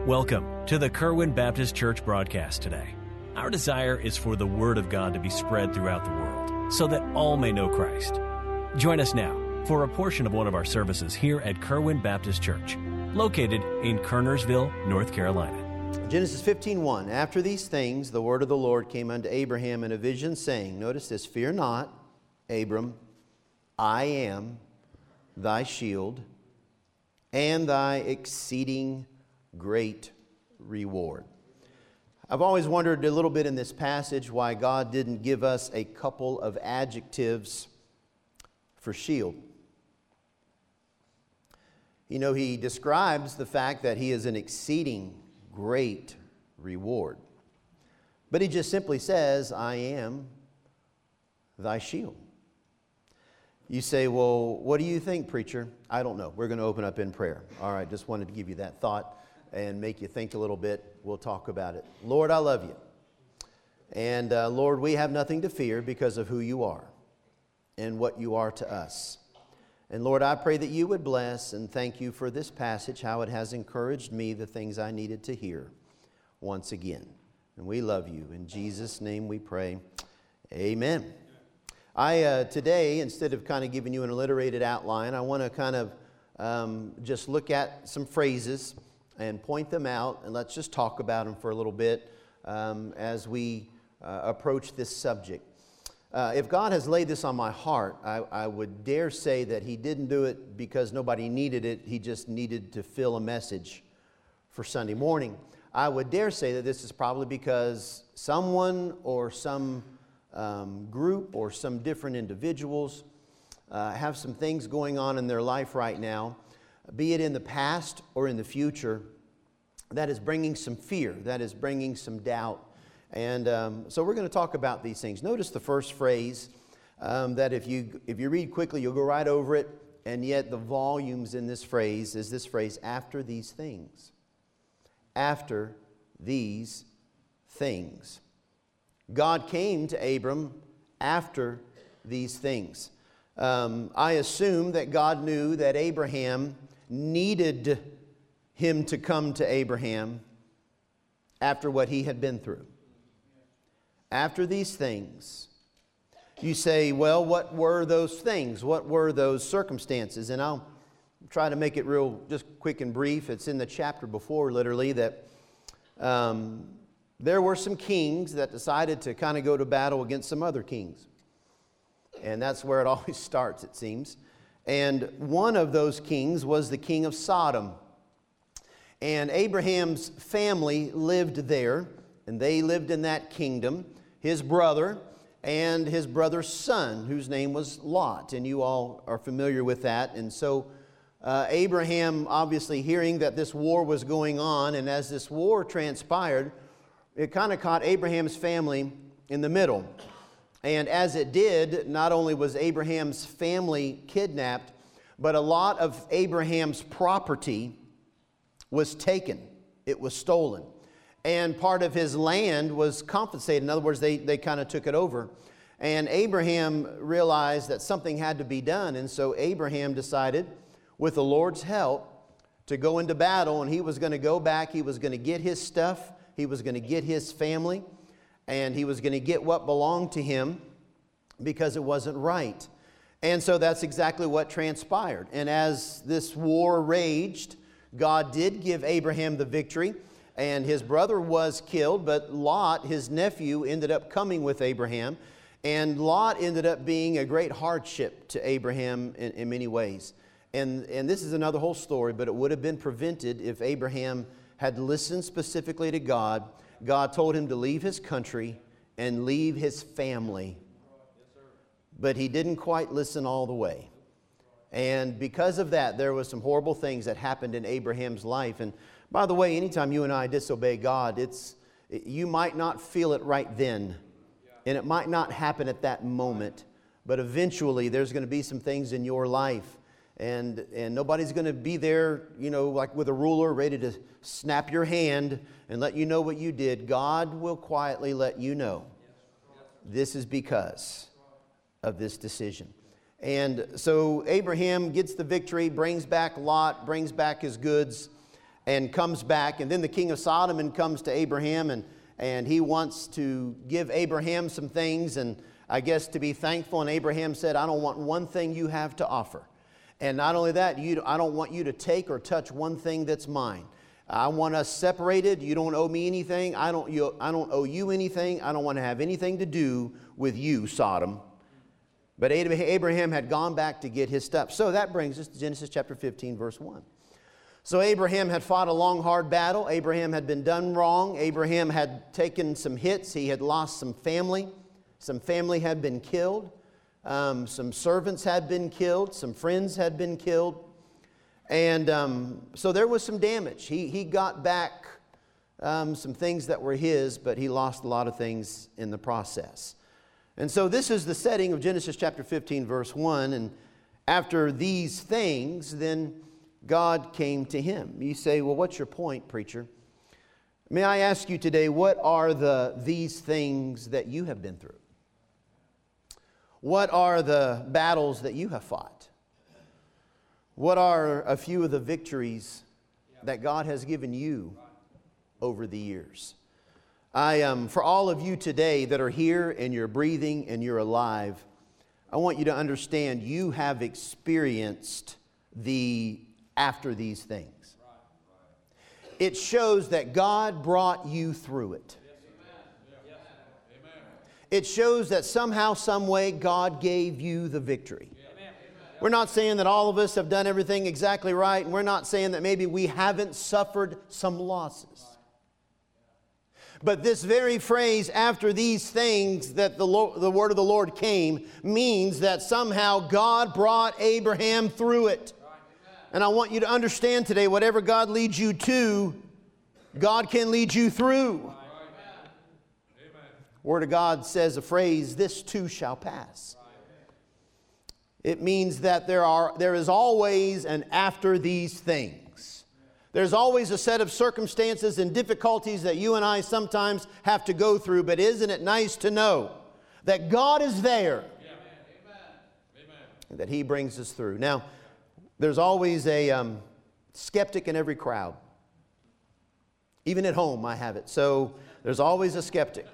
Welcome to the Kerwin Baptist Church broadcast today. Our desire is for the Word of God to be spread throughout the world so that all may know Christ. Join us now for a portion of one of our services here at Kerwin Baptist Church, located in Kernersville, North Carolina. Genesis 15:1. After these things, the word of the Lord came unto Abraham in a vision, saying, notice this, fear not, Abram, I am thy shield and thy exceeding great reward. I've always wondered a little bit in this passage why God didn't give us a couple of adjectives for shield. You know, he describes the fact that he is an exceeding great reward. But he just simply says, I am thy shield. You say, well, what do you think, preacher? I don't know. We're going to open up in prayer. All right, just wanted to give you that thought and make you think a little bit. We'll talk about it. Lord, I love you. And Lord, we have nothing to fear because of who you are and what you are to us. And Lord, I pray that you would bless and thank you for this passage, how it has encouraged me, the things I needed to hear once again. And we love you. In Jesus' name we pray. Amen. Today, instead of kind of giving you an alliterated outline, I want to kind of just look at some phrases and point them out, and let's just talk about them for a little bit as we approach this subject. If God has laid this on my heart, I would dare say that He didn't do it because nobody needed it. He just needed to fill a message for Sunday morning. I would dare say that this is probably because someone or some group or some different individuals have some things going on in their life right now, be it in the past or in the future, that is bringing some fear, that is bringing some doubt. And so we're going to talk about these things. Notice the first phrase that if you read quickly, you'll go right over it, and yet the volumes in this phrase is this phrase, after these things. After these things. God came to Abram after these things. I assume that God knew that Abraham needed him to come to Abraham after what he had been through. After these things. You say, well, what were those things? What were those circumstances? And I'll try to make it real, just quick and brief. It's in the chapter before, literally, that there were some kings that decided to kind of go to battle against some other kings. And that's where it always starts, it seems. And one of those kings was the king of Sodom. And Abraham's family lived there, and they lived in that kingdom. His brother and his brother's son, whose name was Lot. And you all are familiar with that. And so Abraham, obviously hearing that this war was going on, and as this war transpired, it kind of caught Abraham's family in the middle. And as it did, not only was Abraham's family kidnapped, but a lot of Abraham's property was taken. It was stolen. And part of his land was confiscated. In other words, they kind of took it over. And Abraham realized that something had to be done. And so Abraham decided, with the Lord's help, to go into battle. And he was going to go back. He was going to get his stuff. He was going to get his family, and he was going to get what belonged to him because it wasn't right. And so that's exactly what transpired. And as this war raged, God did give Abraham the victory, and his brother was killed, but Lot, his nephew, ended up coming with Abraham, and Lot ended up being a great hardship to Abraham in many ways. And this is another whole story, but it would have been prevented if Abraham had listened specifically to God. God told him to leave his country and leave his family. But he didn't quite listen all the way. And because of that, there was some horrible things that happened in Abraham's life. And by the way, anytime you and I disobey God, you might not feel it right then. And it might not happen at that moment. But eventually, there's going to be some things in your life. And nobody's going to be there, like with a ruler ready to snap your hand and let you know what you did. God will quietly let you know this is because of this decision. And so Abraham gets the victory, brings back Lot, brings back his goods, and comes back. And then the king of Sodom comes to Abraham, and he wants to give Abraham some things, and I guess to be thankful. And Abraham said, I don't want one thing you have to offer. And not only that, I don't want you to take or touch one thing that's mine. I want us separated. You don't owe me anything. I don't owe you anything. I don't want to have anything to do with you, Sodom. But Abraham had gone back to get his stuff. So that brings us to Genesis chapter 15, verse 1. So Abraham had fought a long, hard battle. Abraham had been done wrong. Abraham had taken some hits. He had lost some family. Some family had been killed. Some servants had been killed. Some friends had been killed. And so there was some damage. He got back some things that were his, but he lost a lot of things in the process. And so this is the setting of Genesis chapter 15, verse 1. And after these things, then God came to him. You say, well, what's your point, preacher? May I ask you today, what are these things that you have been through? What are the battles that you have fought? What are a few of the victories that God has given you over the years? For all of you today that are here and you're breathing and you're alive, I want you to understand you have experienced after these things. It shows that God brought you through it. It shows that somehow, some way, God gave you the victory. We're not saying that all of us have done everything exactly right, and we're not saying that maybe we haven't suffered some losses. But this very phrase, after these things, that the word of the Lord came, means that somehow God brought Abraham through it. And I want you to understand today, whatever God leads you to, God can lead you through. Word of God says a phrase, this too shall pass. It means that there is always an after these things. There's always a set of circumstances and difficulties that you and I sometimes have to go through, but isn't it nice to know that God is there? And that He brings us through. Now, there's always a skeptic in every crowd. Even at home, I have it. So there's always a skeptic.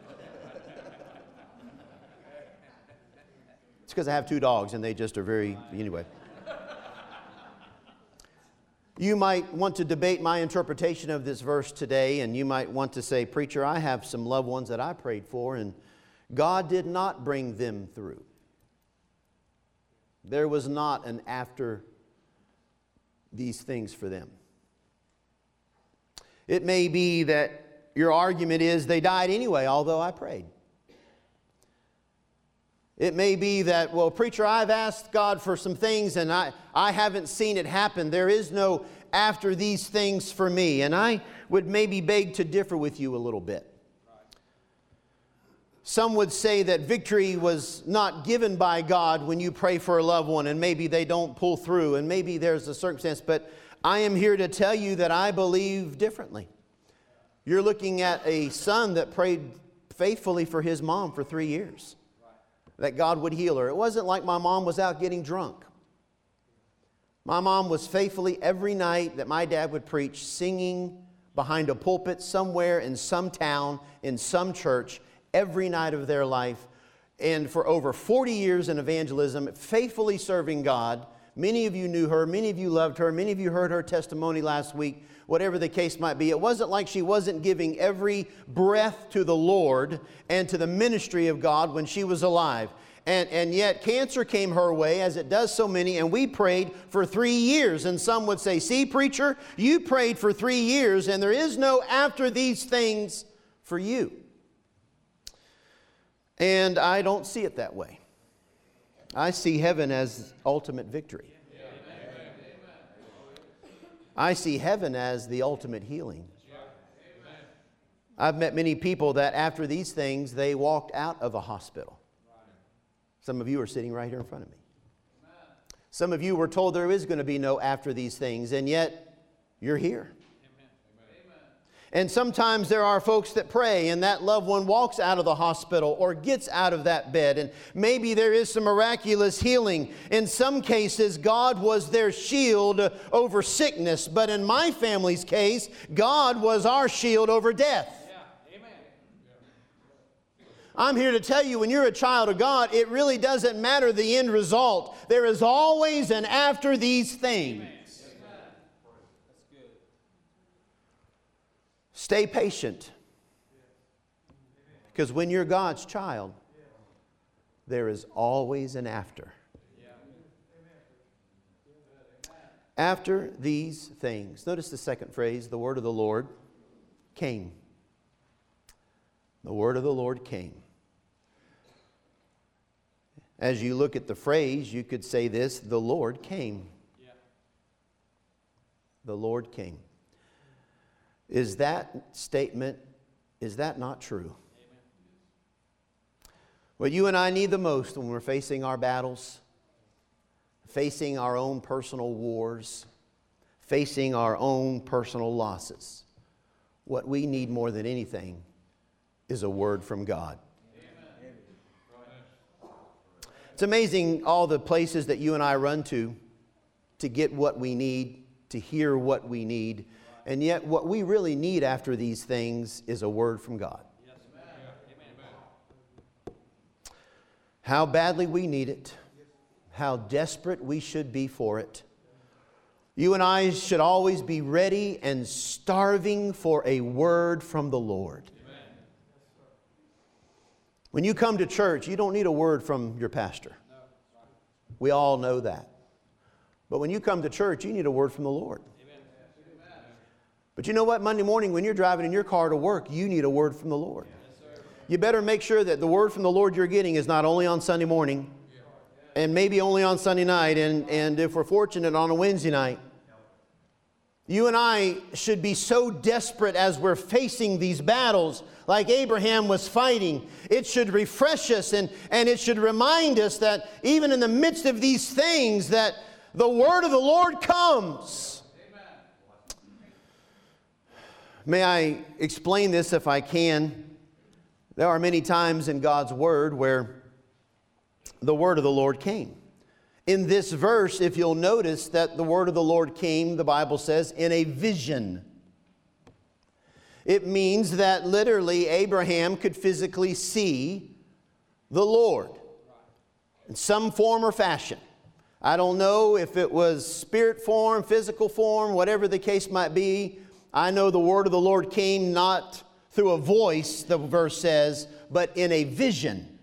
It's because I have 2 dogs and they just are anyway. You might want to debate my interpretation of this verse today, and you might want to say, preacher, I have some loved ones that I prayed for, and God did not bring them through. There was not an after these things for them. It may be that your argument is they died anyway, although I prayed. It may be that, well, preacher, I've asked God for some things and I haven't seen it happen. There is no after these things for me. And I would maybe beg to differ with you a little bit. Some would say that victory was not given by God when you pray for a loved one and maybe they don't pull through and maybe there's a circumstance. But I am here to tell you that I believe differently. You're looking at a son that prayed faithfully for his mom for 3 years. That God would heal her. It wasn't like my mom was out getting drunk. My mom was faithfully every night that my dad would preach, singing behind a pulpit somewhere in some town, in some church, every night of their life. And for over 40 years in evangelism, faithfully serving God. Many of you knew her. Many of you loved her. Many of you heard her testimony last week. Whatever the case might be, it wasn't like she wasn't giving every breath to the Lord and to the ministry of God when she was alive. And yet cancer came her way, as it does so many, and we prayed for 3 years. And some would say, see, preacher, you prayed for 3 years, and there is no after these things for you. And I don't see it that way. I see heaven as ultimate victory. I see heaven as the ultimate healing. I've met many people that after these things, they walked out of a hospital. Some of you are sitting right here in front of me. Some of you were told there is going to be no after these things, and yet you're here. And sometimes there are folks that pray and that loved one walks out of the hospital or gets out of that bed, and maybe there is some miraculous healing. In some cases, God was their shield over sickness, but in my family's case, God was our shield over death. I'm here to tell you, when you're a child of God, it really doesn't matter the end result. There is always an after these things. Stay patient. Because when you're God's child, there is always an after. After these things. Notice the second phrase, the word of the Lord came. The word of the Lord came. As you look at the phrase, you could say this, the Lord came. The Lord came. Is that statement, is that not true? Amen. What you and I need the most when we're facing our battles, facing our own personal wars, facing our own personal losses, what we need more than anything is a word from God. Amen. It's amazing all the places that you and I run to get what we need, to hear what we need. And yet what we really need after these things is a word from God. Yes, amen. How badly we need it. How desperate we should be for it. You and I should always be ready and starving for a word from the Lord. Amen. When you come to church, you don't need a word from your pastor. No. We all know that. But when you come to church, you need a word from the Lord. But you know what? Monday morning when you're driving in your car to work, you need a word from the Lord. Yes, you better make sure that the word from the Lord you're getting is not only on Sunday morning and maybe only on Sunday night and if we're fortunate on a Wednesday night. You and I should be so desperate as we're facing these battles like Abraham was fighting. It should refresh us and it should remind us that even in the midst of these things that the word of the Lord comes. May I explain this if I can? There are many times in God's Word where the word of the Lord came. In this verse, if you'll notice that the word of the Lord came, the Bible says, in a vision. It means that literally Abraham could physically see the Lord in some form or fashion. I don't know if it was spirit form, physical form, whatever the case might be. I know the word of the Lord came not through a voice, the verse says, but in a vision.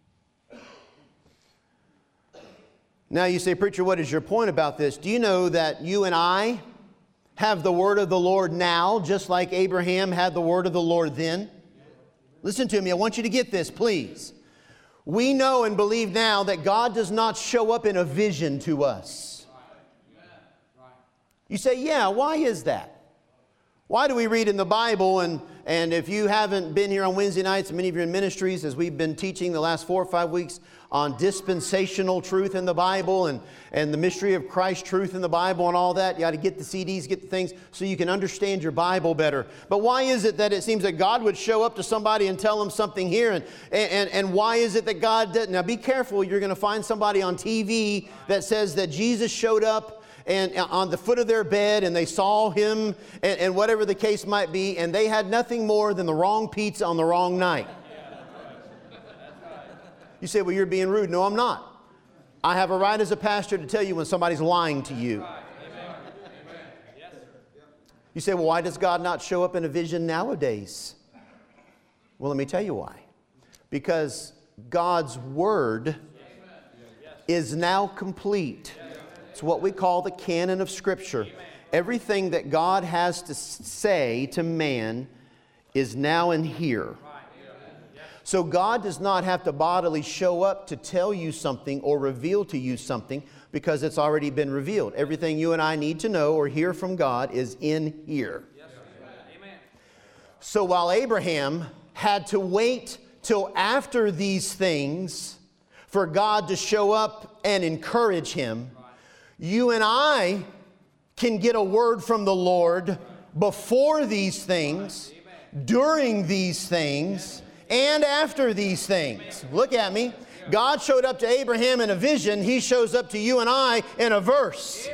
Now you say, preacher, what is your point about this? Do you know that you and I have the word of the Lord now, just like Abraham had the word of the Lord then? Listen to me. I want you to get this, please. We know and believe now that God does not show up in a vision to us. You say, yeah, why is that? Why do we read in the Bible, and if you haven't been here on Wednesday nights, many of you are in ministries, as we've been teaching the last 4 or 5 weeks on dispensational truth in the Bible and the mystery of Christ's truth in the Bible and all that. You got to get the CDs, get the things so you can understand your Bible better. But why is it that it seems that God would show up to somebody and tell them something here? And why is it that God doesn't? Now be careful, you're going to find somebody on TV that says that Jesus showed up and on the foot of their bed, and they saw him, and whatever the case might be, and they had nothing more than the wrong pizza on the wrong night. You say, well, you're being rude. No, I'm not. I have a right as a pastor to tell you when somebody's lying to you. You say, well, why does God not show up in a vision nowadays? Well, let me tell you why. Because God's Word is now complete. It's what we call the canon of Scripture. Everything that God has to say to man is now in here. So God does not have to bodily show up to tell you something or reveal to you something because it's already been revealed. Everything you and I need to know or hear from God is in here. So while Abraham had to wait till after these things for God to show up and encourage him, you and I can get a word from the Lord before these things, during these things, and after these things. Look at me. God showed up to Abraham in a vision. He shows up to you and I in a verse.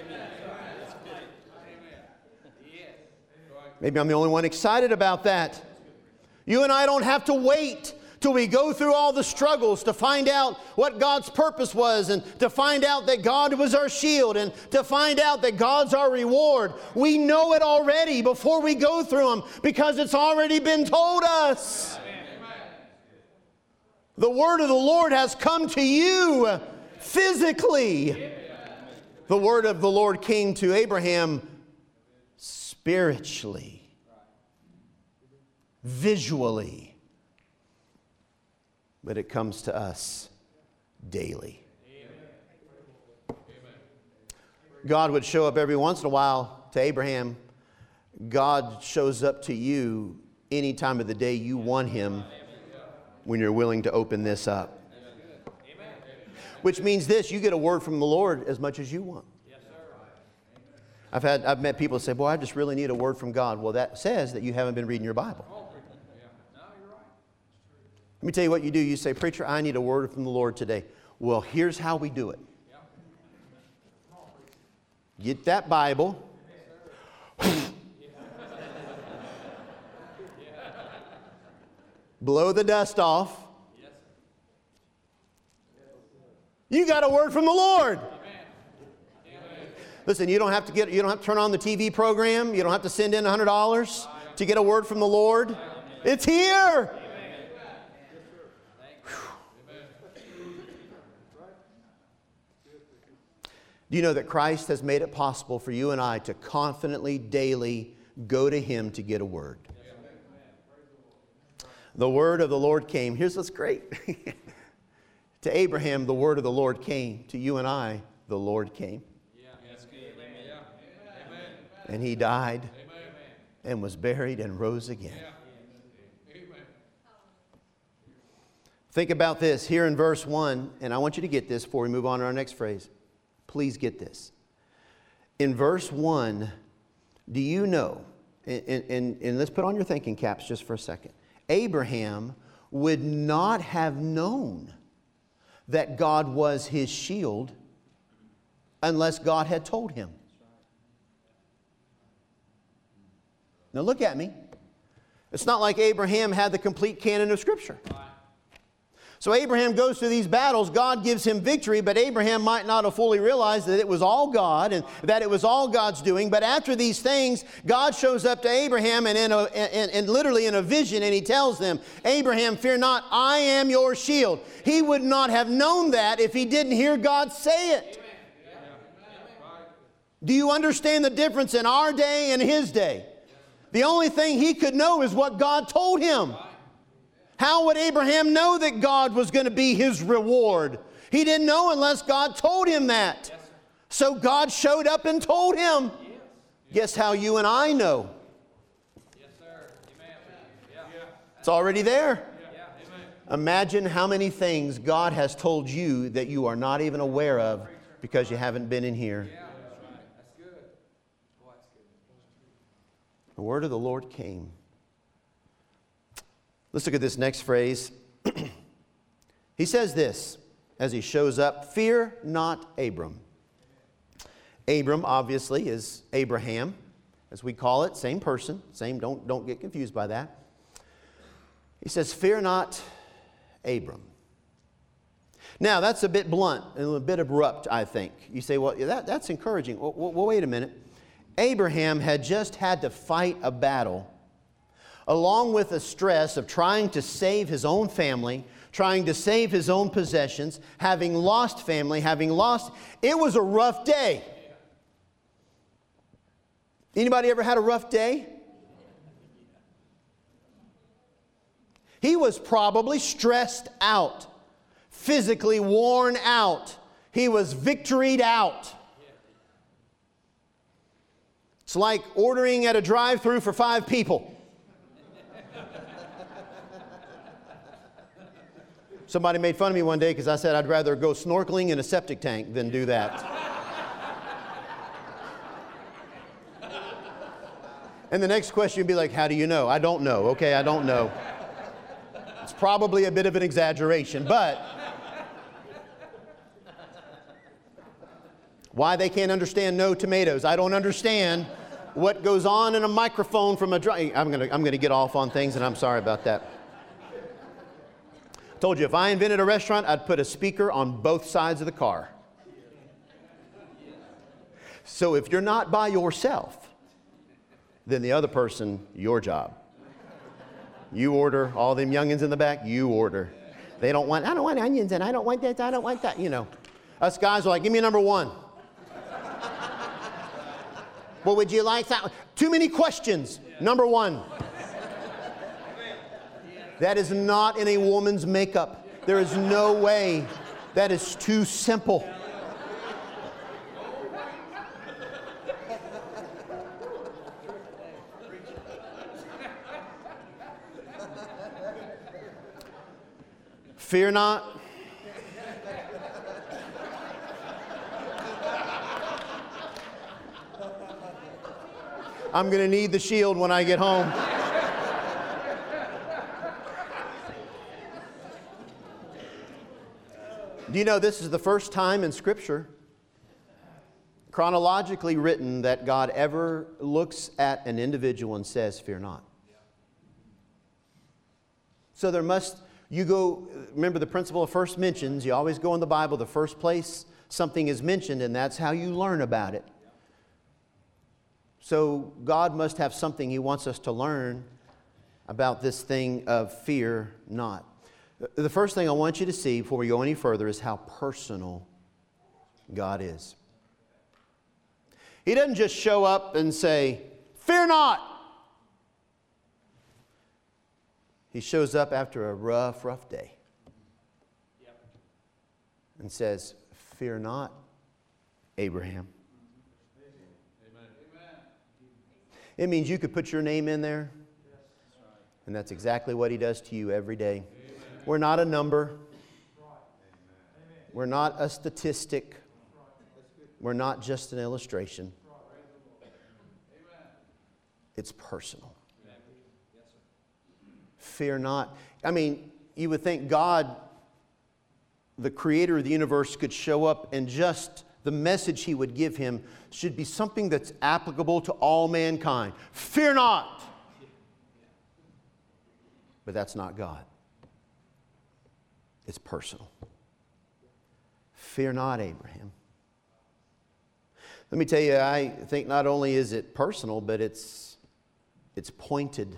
Maybe I'm the only one excited about that. You and I don't have to wait till we go through all the struggles to find out what God's purpose was, and to find out that God was our shield, and to find out that God's our reward. We know it already before we go through them because it's already been told us. The word of the Lord has come to you physically. The word of the Lord came to Abraham spiritually, visually. But it comes to us daily. God would show up every once in a while to Abraham. God shows up to you any time of the day you want Him, when you're willing to open this up. Which means this: you get a word from the Lord as much as you want. I've met people say, boy, I just really need a word from God. Well, that says that you haven't been reading your Bible. Let me tell you what you do. You say, preacher, I need a word from the Lord today. Well, here's how we do it. Get that Bible. Blow the dust off. You got a word from the Lord. Listen, you don't have to turn on the TV program. You don't have to send in $100 to get a word from the Lord. It's here. Do you know that Christ has made it possible for you and I to confidently, daily go to Him to get a word? The word of the Lord came. Here's what's great. To Abraham, the word of the Lord came. To you and I, the Lord came. And He died and was buried and rose again. Think about this here in verse 1, and I want you to get this before we move on to our next phrase. Please get this. In verse 1, do you know, and let's put on your thinking caps just for a second. Abraham would not have known that God was his shield unless God had told him. Now look at me. It's not like Abraham had the complete canon of Scripture. So Abraham goes through these battles. God gives him victory, but Abraham might not have fully realized that it was all God and that it was all God's doing. But after these things, God shows up to Abraham and literally in a vision, and He tells them, Abraham, fear not, I am your shield. He would not have known that if he didn't hear God say it. Do you understand the difference in our day and his day? The only thing he could know is what God told him. How would Abraham know that God was going to be his reward? He didn't know unless God told him that. So God showed up and told him. Guess how you and I know? It's already there. Imagine how many things God has told you that you are not even aware of because you haven't been in here. The word of the Lord came. Let's look at this next phrase. He says this as he shows up, fear not, Abram. Abram, obviously, is Abraham, as we call it, same person, same, don't get confused by that. He says, fear not, Abram. Now, that's a bit blunt and a bit abrupt, I think. You say, well, that's encouraging. Well, wait a minute. Abraham had just had to fight a battle along with the stress of trying to save his own family, trying to save his own possessions, having lost family, it was a rough day. Anybody ever had a rough day? He was probably stressed out, physically worn out. He was victoried out. It's like ordering at a drive-thru for 5 people. Somebody made fun of me one day because I said I'd rather go snorkeling in a septic tank than do that. And the next question would be like, how do you know? I don't know. Okay, I don't know. It's probably a bit of an exaggeration, but why they can't understand no tomatoes. I don't understand what goes on in a microphone from a drum. I'm gonna get off on things, and I'm sorry about that. I told you, if I invented a restaurant, I'd put a speaker on both sides of the car. So if you're not by yourself, then the other person, your job. You order, all them youngins in the back, you order. I don't want onions, and I don't want this, I don't want that, you know. Us guys are like, give me a number one. What would you like? Too many questions. Number one. That is not in a woman's makeup. There is no way. That is too simple. Fear not. I'm going to need the shield when I get home. Do you know this is the first time in Scripture, chronologically written, that God ever looks at an individual and says, fear not? So remember the principle of first mentions. You always go in the Bible, the first place something is mentioned, and that's how you learn about it. So God must have something He wants us to learn about this thing of fear not. The first thing I want you to see before we go any further is how personal God is. He doesn't just show up and say, fear not. He shows up after a rough day and says, fear not, Abraham. It means you could put your name in there, and that's exactly what He does to you every day. We're not a number. We're not a statistic. We're not just an illustration. It's personal. Fear not. I mean, you would think God, the creator of the universe, could show up and just the message He would give him should be something that's applicable to all mankind. Fear not. But that's not God. It's personal. Fear not, Abraham. Let me tell you, I think not only is it personal, but it's pointed.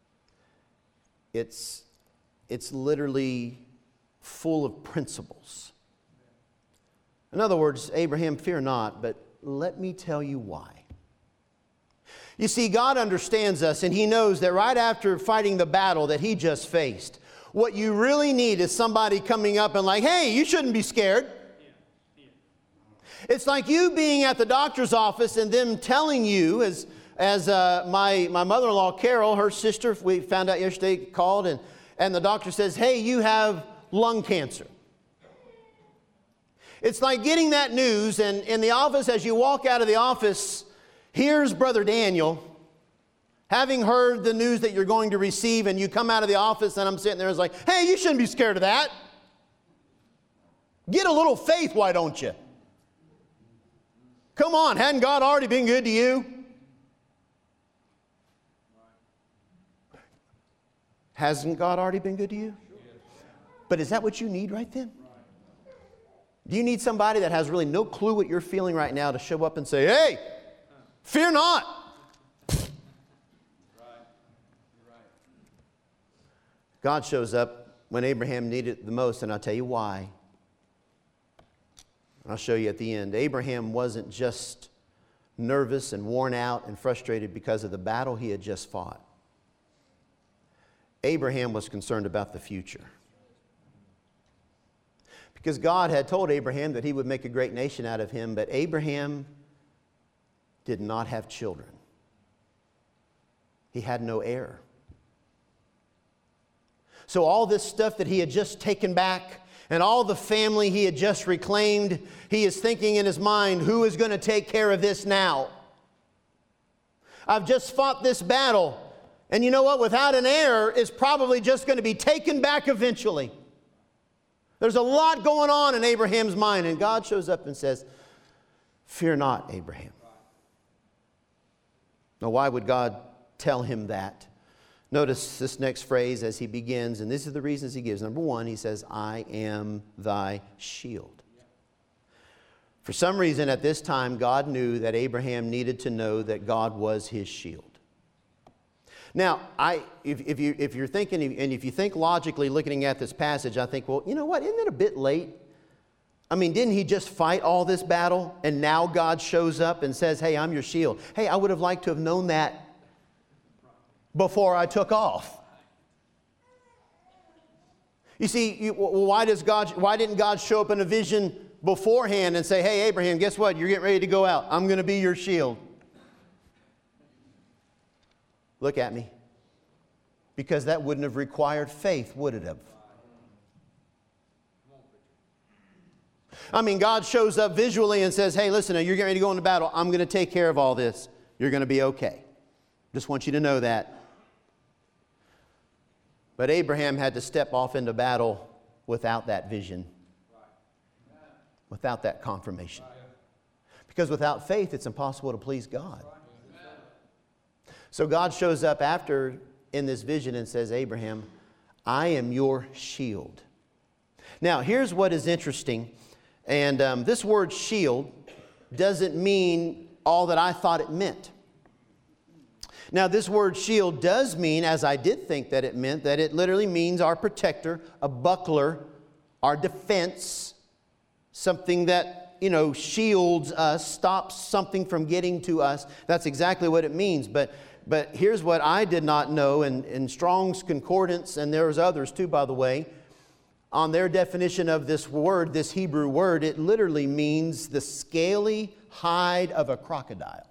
It's literally full of principles. In other words, Abraham, fear not, but let me tell you why. You see, God understands us, and He knows that right after fighting the battle that he just faced, what you really need is somebody coming up and like, hey, you shouldn't be scared. It's like you being at the doctor's office and them telling you, as my mother-in-law, Carol, her sister, we found out yesterday, called, and the doctor says, hey, you have lung cancer. It's like getting that news, and in the office, as you walk out of the office, here's Brother Daniel, having heard the news that you're going to receive, and you come out of the office, and I'm sitting there, and it's like, hey, you shouldn't be scared of that. Get a little faith, why don't you? Come on, hadn't God already been good to you? Hasn't God already been good to you? But is that what you need right then? Do you need somebody that has really no clue what you're feeling right now to show up and say, hey, fear not? God shows up when Abraham needed it the most, and I'll tell you why. I'll show you at the end. Abraham wasn't just nervous and worn out and frustrated because of the battle he had just fought. Abraham was concerned about the future. Because God had told Abraham that He would make a great nation out of him, but Abraham did not have children. He had no heir. So all this stuff that he had just taken back and all the family he had just reclaimed, he is thinking in his mind, who is going to take care of this now? I've just fought this battle. And you know what? Without an heir, it's probably just going to be taken back eventually. There's a lot going on in Abraham's mind. And God shows up and says, fear not, Abraham. Now, why would God tell him that? Notice this next phrase as he begins, and these are the reasons he gives. Number one, he says, I am thy shield. For some reason at this time, God knew that Abraham needed to know that God was his shield. Now, if you're thinking, and if you think logically looking at this passage, I think, well, you know what, isn't it a bit late? I mean, didn't he just fight all this battle, and now God shows up and says, hey, I'm your shield. Hey, I would have liked to have known that before I took off. You see, why didn't God show up in a vision beforehand and say, hey, Abraham, guess what? You're getting ready to go out. I'm going to be your shield. Look at me. Because that wouldn't have required faith, would it have? I mean, God shows up visually and says, hey, listen, you're getting ready to go into battle. I'm going to take care of all this. You're going to be okay. Just want you to know that. But Abraham had to step off into battle without that vision. Without that confirmation. Because without faith, it's impossible to please God. So God shows up after in this vision and says, Abraham, I am your shield. Now, here's what is interesting. And this word shield doesn't mean all that I thought it meant. Now, this word shield does mean, as I did think that it meant, that it literally means our protector, a buckler, our defense, something that, shields us, stops something from getting to us. That's exactly what it means. But here's what I did not know, and in Strong's Concordance, and there's others too, by the way, on their definition of this word, this Hebrew word, it literally means the scaly hide of a crocodile.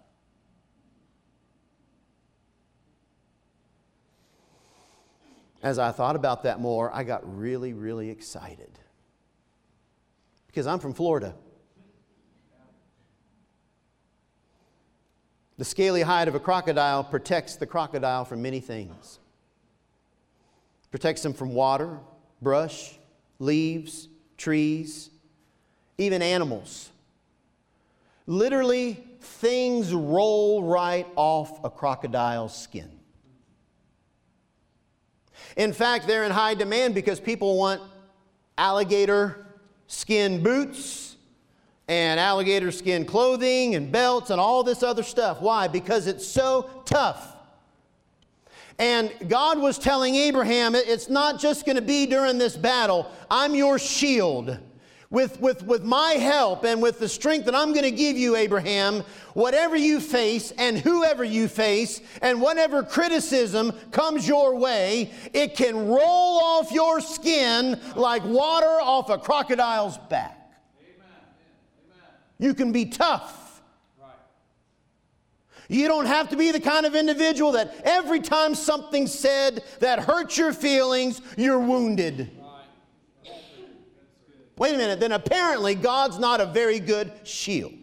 As I thought about that more, I got really, really excited. Because I'm from Florida. The scaly hide of a crocodile protects the crocodile from many things. Protects them from water, brush, leaves, trees, even animals. Literally, things roll right off a crocodile's skin. In fact, they're in high demand because people want alligator skin boots and alligator skin clothing and belts and all this other stuff. Why? Because it's so tough. And God was telling Abraham, it's not just going to be during this battle. I'm your shield. With my help and with the strength that I'm going to give you, Abraham, whatever you face and whoever you face and whatever criticism comes your way, it can roll off your skin like water off a crocodile's back. Amen. You can be tough. Right. You don't have to be the kind of individual that every time something's said that hurts your feelings, you're wounded. Wait a minute, then apparently God's not a very good shield.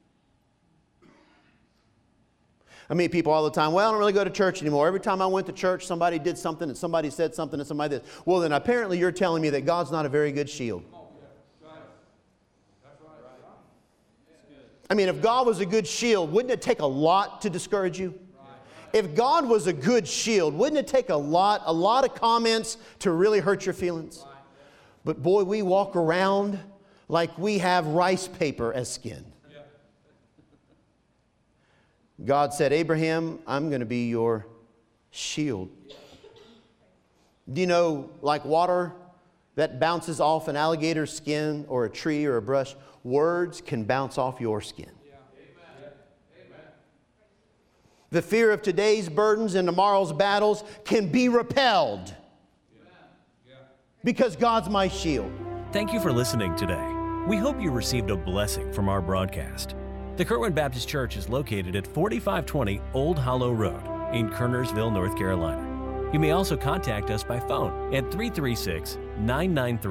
I meet people all the time, well, I don't really go to church anymore. Every time I went to church, somebody did something and somebody said something and somebody did. Well, then apparently you're telling me that God's not a very good shield. I mean, if God was a good shield, wouldn't it take a lot to discourage you? If God was a good shield, wouldn't it take a lot of comments to really hurt your feelings? But boy, we walk around like we have rice paper as skin. Yeah. God said, Abraham, I'm going to be your shield. Do you know, like water that bounces off an alligator's skin or a tree or a brush, words can bounce off your skin. Yeah. Amen. The fear of today's burdens and tomorrow's battles can be repelled. Because God's my shield. Thank you for listening today. We hope you received a blessing from our broadcast. The Kerwin Baptist Church is located at 4520 Old Hollow Road in Kernersville, North Carolina. You may also contact us by phone at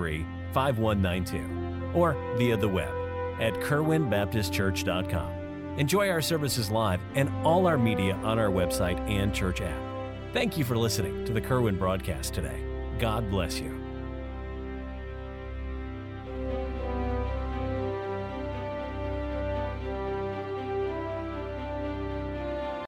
336-993-5192 or via the web at kerwinbaptistchurch.com. Enjoy our services live and all our media on our website and church app. Thank you for listening to the Kerwin broadcast today. God bless you.